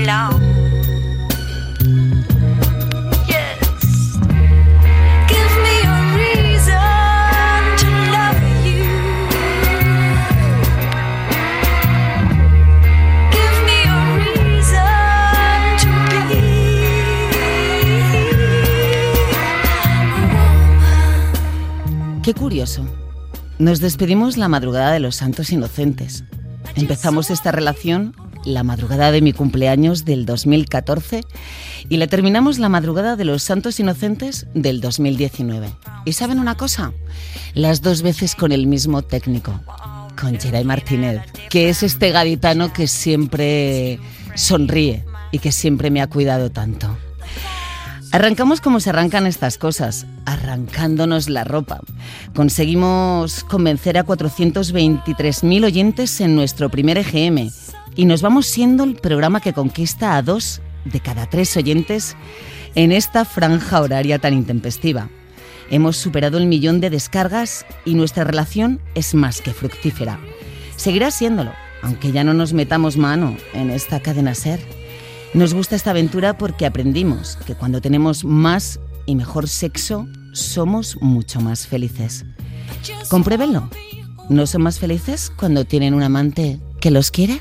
long. Yes, give me a reason to love you. Give me a reason to be a woman. Qué curioso. Nos despedimos la madrugada de los Santos Inocentes. Empezamos esta relación la madrugada de mi cumpleaños del 2014 y la terminamos la madrugada de los Santos Inocentes del 2019. ¿Y saben una cosa? Las dos veces con el mismo técnico, con Geray Martínez, que es este gaditano que siempre sonríe y que siempre me ha cuidado tanto. Arrancamos como se arrancan estas cosas, arrancándonos la ropa. Conseguimos convencer a 423.000 oyentes en nuestro primer EGM y nos vamos siendo el programa que conquista a 2 de cada 3 oyentes en esta franja horaria tan intempestiva. Hemos superado el 1 millón de descargas y nuestra relación es más que fructífera. Seguirá siéndolo, aunque ya no nos metamos mano en esta cadena SER. Nos gusta esta aventura porque aprendimos que cuando tenemos más y mejor sexo, somos mucho más felices. Compruébenlo. ¿No son más felices cuando tienen un amante que los quiere?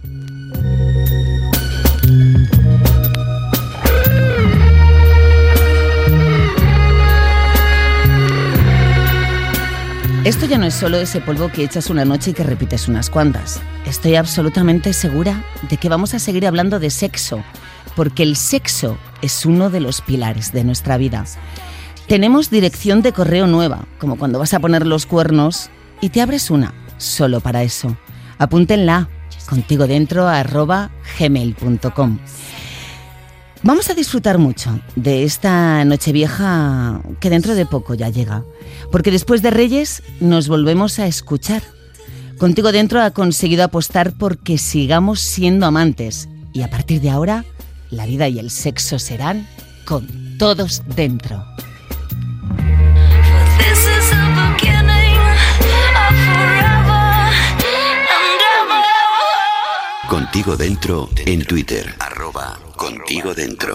Esto ya no es solo ese polvo que echas una noche y que repites unas cuantas. Estoy absolutamente segura de que vamos a seguir hablando de sexo, porque el sexo es uno de los pilares de nuestra vida. Tenemos dirección de correo nueva, como cuando vas a poner los cuernos y te abres una, solo para eso. Apúntenla, contigodentro@gmail.com. Vamos a disfrutar mucho de esta Nochevieja que dentro de poco ya llega, porque después de Reyes nos volvemos a escuchar. Contigo Dentro ha conseguido apostar porque sigamos siendo amantes y a partir de ahora la vida y el sexo serán con todos dentro. This is the beginning of forever and ever. Contigo Dentro en Twitter, @Contigo Dentro.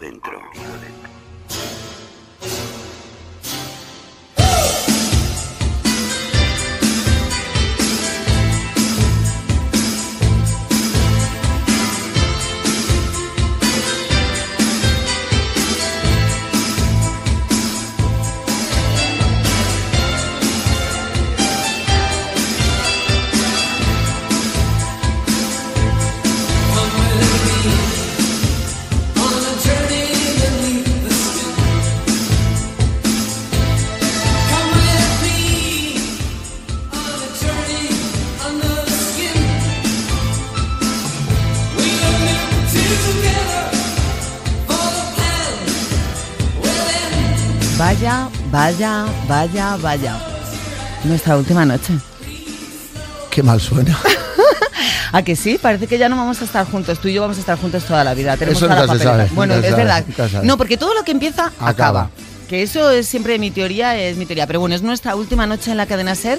Vaya. Nuestra última noche. Qué mal suena. ¿A que sí? Parece que ya no vamos a estar juntos. Tú y yo vamos a estar juntos toda la vida. Tenemos Eso toda la nunca se papeleta. sabe, Bueno, nunca es se sabe, verdad. nunca se sabe. No, porque todo lo que empieza, acaba. Acaba. Que eso es siempre mi teoría, es mi teoría. Pero bueno, es nuestra última noche en la cadena SER.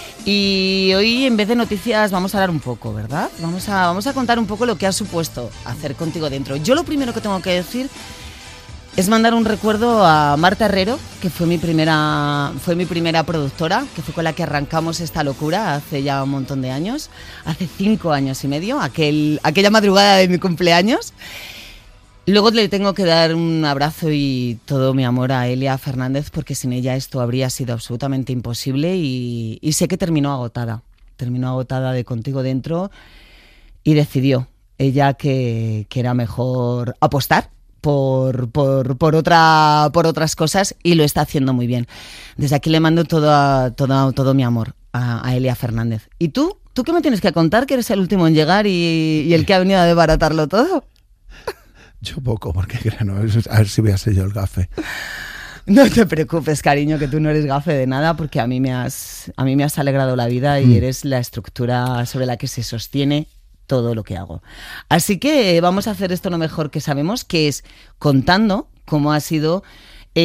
Y hoy, en vez de noticias, vamos a hablar un poco, ¿verdad? Vamos a contar un poco lo que ha supuesto hacer Contigo Dentro. Yo lo primero que tengo que decir es mandar un recuerdo a Marta Herrero, que fue mi primera productora, que fue con la que arrancamos esta locura hace ya un montón de años, hace 5 años y medio, aquella madrugada de mi cumpleaños. Luego le tengo que dar un abrazo y todo mi amor a Elia Fernández, porque sin ella esto habría sido absolutamente imposible y sé que terminó agotada de Contigo Dentro y decidió ella que era mejor apostar por otras cosas y lo está haciendo muy bien. Desde aquí le mando todo mi amor a Elia Fernández. ¿Y tú? ¿Tú qué me tienes que contar? Que eres el último en llegar y el que ha venido a desbaratarlo todo. Yo poco, porque no, a ver si voy a ser yo el gafe. No te preocupes, cariño, que tú no eres gafe de nada, porque a mí me has alegrado la vida y eres la estructura sobre la que se sostiene todo lo que hago. Así que vamos a hacer esto lo mejor que sabemos, que es contando cómo ha sido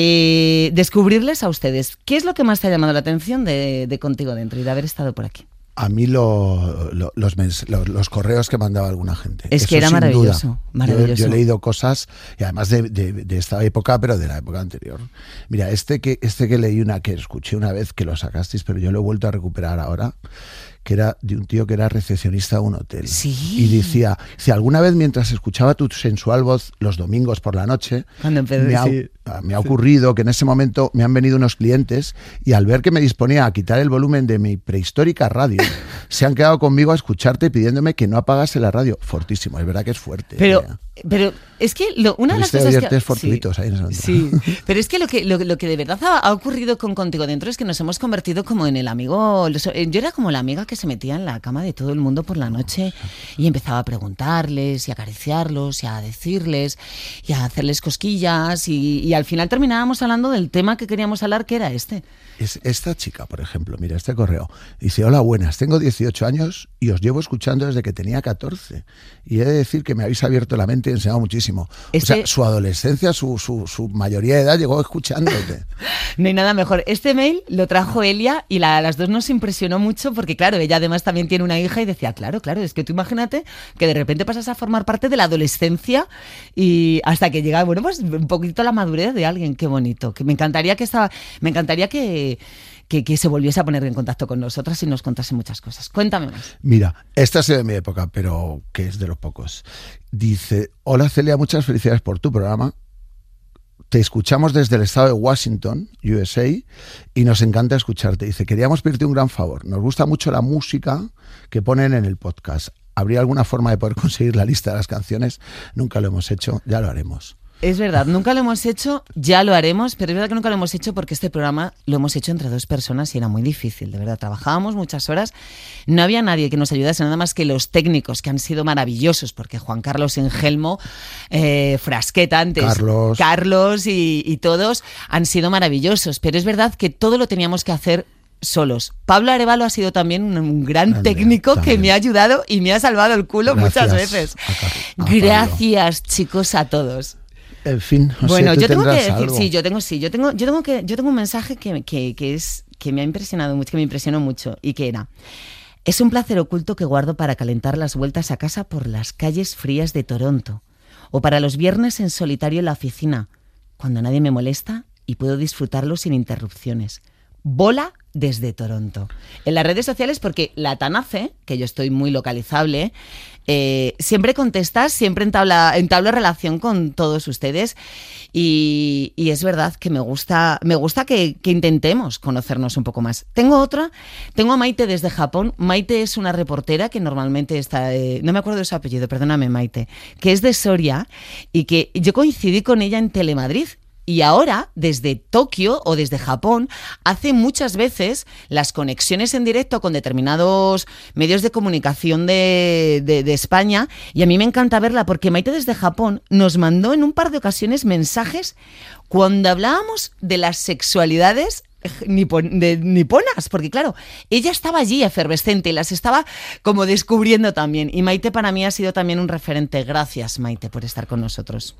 descubrirles a ustedes. ¿Qué es lo que más te ha llamado la atención de Contigo Dentro y de haber estado por aquí? A mí los correos que mandaba alguna gente. Es que Eso era sin maravilloso, duda. maravilloso. Yo he leído cosas, y además de esta época, pero de la época anterior. Mira, este que leí que escuché una vez, que lo sacasteis, pero yo lo he vuelto a recuperar ahora, que era de un tío que era recepcionista de un hotel. Sí. Y decía, si alguna vez mientras escuchaba tu sensual voz los domingos por la noche, me ha ocurrido que en ese momento me han venido unos clientes y al ver que me disponía a quitar el volumen de mi prehistórica radio, se han quedado conmigo a escucharte pidiéndome que no apagase la radio. Fortísimo, es verdad que es fuerte. Pero es que una de las cosas que... fortuitos ahí en esa sí, pero es que lo que de verdad ha ocurrido con Contigo Dentro es que nos hemos convertido como en el amigo... Yo era como la amiga que se metía en la cama de todo el mundo por la noche y empezaba a preguntarles y a acariciarlos y a decirles y a hacerles cosquillas y al final terminábamos hablando del tema que queríamos hablar, que era este. Es esta chica, por ejemplo, mira este correo. Dice, hola, buenas, tengo 18 años y os llevo escuchando desde que tenía 14. Y he de decir que me habéis abierto la mente y enseñado muchísimo. O sea, su adolescencia, su mayoría de edad llegó escuchándote. No hay nada mejor. Este mail lo trajo Elia y las dos nos impresionó mucho porque, claro, ella además también tiene una hija y decía, claro, es que tú imagínate que de repente pasas a formar parte de la adolescencia y hasta que llega, bueno, pues un poquito la madurez de alguien. Qué bonito. Que me encantaría que se volviese a poner en contacto con nosotras y nos contase muchas cosas. Cuéntame más. Mira, esta ha sido de mi época, pero que es de los pocos. Dice, hola Celia, muchas felicidades por tu programa. Te escuchamos desde el estado de Washington, USA, y nos encanta escucharte. Dice, queríamos pedirte un gran favor. Nos gusta mucho la música que ponen en el podcast. ¿Habría alguna forma de poder conseguir la lista de las canciones? Nunca lo hemos hecho, ya lo haremos. Es verdad, nunca lo hemos hecho, ya lo haremos, pero es verdad que nunca lo hemos hecho porque este programa lo hemos hecho entre dos personas y era muy difícil, de verdad. Trabajábamos muchas horas, no había nadie que nos ayudase, nada más que los técnicos, que han sido maravillosos, porque Juan Carlos Engelmo, Frasqueta antes, Carlos y todos han sido maravillosos, pero es verdad que todo lo teníamos que hacer solos. Pablo Arévalo ha sido también un gran técnico que me ha ayudado y me ha salvado el culo muchas veces. Gracias, chicos, a todos. En fin, bueno, yo tengo que decir, algo. yo tengo un mensaje que me ha impresionado mucho, que me impresionó mucho y que era: es un placer oculto que guardo para calentar las vueltas a casa por las calles frías de Toronto o para los viernes en solitario en la oficina, cuando nadie me molesta y puedo disfrutarlo sin interrupciones. Bola desde Toronto. En las redes sociales, porque la Tanace, que yo estoy muy localizable, siempre contestas, siempre entablo relación con todos ustedes y es verdad que me gusta que intentemos conocernos un poco más. Tengo a Maite desde Japón. Maite es una reportera que normalmente está, no me acuerdo de su apellido, perdóname Maite, que es de Soria y que yo coincidí con ella en Telemadrid. Y ahora, desde Tokio o desde Japón, hace muchas veces las conexiones en directo con determinados medios de comunicación de España, y a mí me encanta verla porque Maite desde Japón nos mandó en un par de ocasiones mensajes cuando hablábamos de las sexualidades niponas, porque claro, ella estaba allí efervescente y las estaba como descubriendo también, y Maite para mí ha sido también un referente. Gracias, Maite, por estar con nosotros.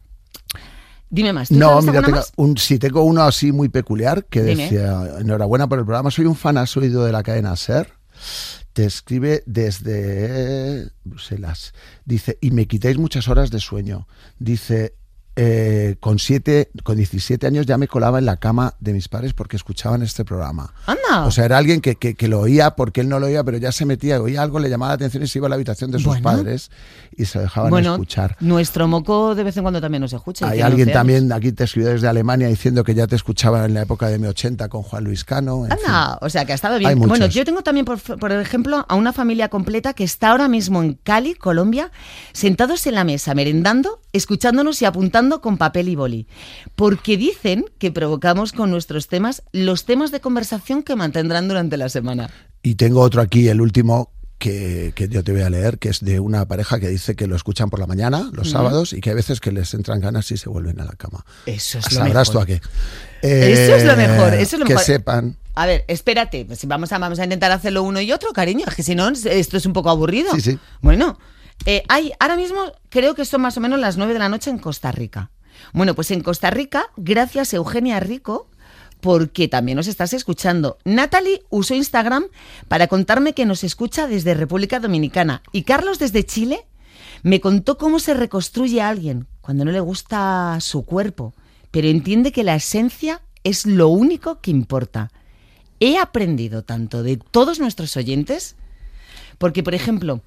Dime más. No, mira, tengo uno así muy peculiar que decía, enhorabuena por el programa, soy un fan asuido de la cadena SER. Te escribe desde Bruselas. Dice, y me quitáis muchas horas de sueño. Dice, con 17 años ya me colaba en la cama de mis padres porque escuchaban este programa. ¡Anda! O sea, era alguien que lo oía porque él no lo oía, pero ya se metía, oía algo, le llamaba la atención y se iba a la habitación de sus padres y se dejaban escuchar. Nuestro moco de vez en cuando también nos escucha. Hay alguien también, aquí te escribió desde Alemania diciendo que ya te escuchaba en la época de M80 con Juan Luis Cano. ¡Anda! O sea, que ha estado bien. Bueno, yo tengo también, por ejemplo, a una familia completa que está ahora mismo en Cali, Colombia, sentados en la mesa, merendando, escuchándonos y apuntando con papel y boli, porque dicen que provocamos con nuestros temas los temas de conversación que mantendrán durante la semana. Y tengo otro aquí, el último, que yo te voy a leer, que es de una pareja que dice que lo escuchan por la mañana, los sábados, y que hay veces que les entran ganas y se vuelven a la cama. Eso es lo ¿Sabrás mejor. tú a qué? Eso es lo mejor, eso es lo mejor. Que sepan. A ver, espérate, pues vamos a intentar hacerlo uno y otro, cariño, es que si no, esto es un poco aburrido. Sí, sí. Bueno, ahora mismo creo que son más o menos las 9 de la noche en Costa Rica. Bueno, pues en Costa Rica, gracias Eugenia Rico porque también nos estás escuchando. Natalie usó Instagram para contarme que nos escucha desde República Dominicana. Y Carlos, desde Chile, me contó cómo se reconstruye a alguien cuando no le gusta su cuerpo, pero entiende que la esencia es lo único que importa. He aprendido tanto de todos nuestros oyentes, porque, por ejemplo,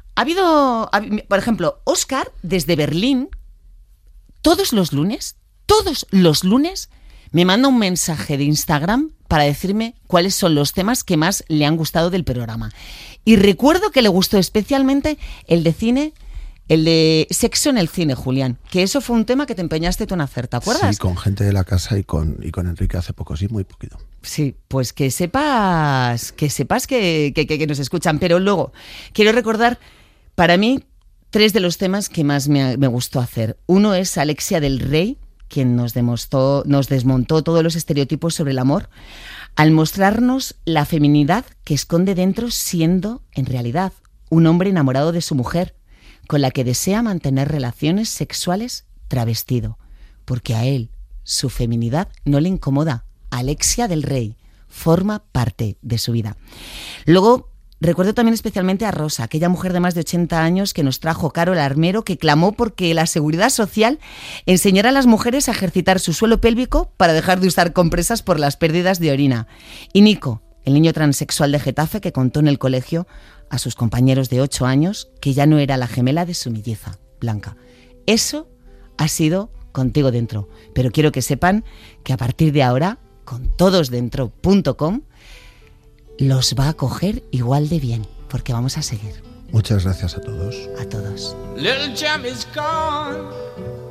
Óscar, desde Berlín, todos los lunes, me manda un mensaje de Instagram para decirme cuáles son los temas que más le han gustado del programa. Y recuerdo que le gustó especialmente el de cine, el de sexo en el cine, Julián, que eso fue un tema que te empeñaste tú en hacer, ¿te acuerdas? Sí, con gente de la casa y con Enrique hace poco, sí, muy poquito. Sí, pues que sepas que nos escuchan. Pero luego, quiero recordar, para mí, 3 de los temas que más me gustó hacer. Uno es Alexia del Rey, quien nos desmontó todos los estereotipos sobre el amor, al mostrarnos la feminidad que esconde dentro, siendo, en realidad, un hombre enamorado de su mujer, con la que desea mantener relaciones sexuales travestido, porque a él su feminidad no le incomoda. Alexia del Rey forma parte de su vida. Luego, recuerdo también especialmente a Rosa, aquella mujer de más de 80 años que nos trajo Carol Armero, que clamó porque la Seguridad Social enseñara a las mujeres a ejercitar su suelo pélvico para dejar de usar compresas por las pérdidas de orina. Y Nico, el niño transexual de Getafe, que contó en el colegio a sus compañeros de 8 años que ya no era la gemela de su melliza, Blanca. Eso ha sido Contigo Dentro. Pero quiero que sepan que a partir de ahora, con todosdentro.com, los va a coger igual de bien, porque vamos a seguir. Muchas gracias a todos. A todos. Little Jimmy's gone.